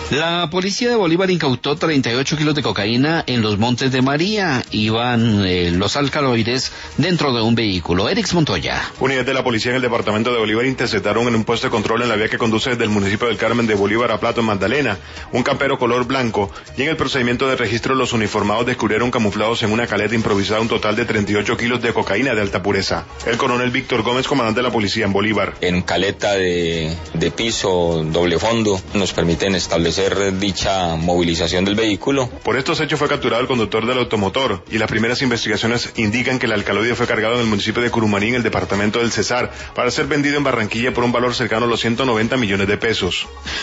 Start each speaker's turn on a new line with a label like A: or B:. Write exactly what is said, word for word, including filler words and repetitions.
A: La policía de Bolívar incautó treinta y ocho kilos de cocaína en los Montes de María. Iban eh, los alcaloides dentro de un vehículo. Erix Montoya.
B: Unidades de la policía en el departamento de Bolívar interceptaron en un puesto de control en la vía que conduce desde el municipio del Carmen de Bolívar a Plato en Magdalena un campero color blanco, y en el procedimiento de registro los uniformados descubrieron camuflados en una caleta improvisada un total de treinta y ocho kilos de cocaína de alta pureza. El coronel Víctor Gómez, comandante de la policía en Bolívar.
C: En caleta de, de piso doble fondo nos permiten establecer dicha movilización del vehículo.
B: Por estos hechos fue capturado el conductor del automotor, y las primeras investigaciones indican que el alcaloide fue cargado en el municipio de Curumaní, en el departamento del Cesar, para ser vendido en Barranquilla por un valor cercano a los ciento noventa millones de pesos.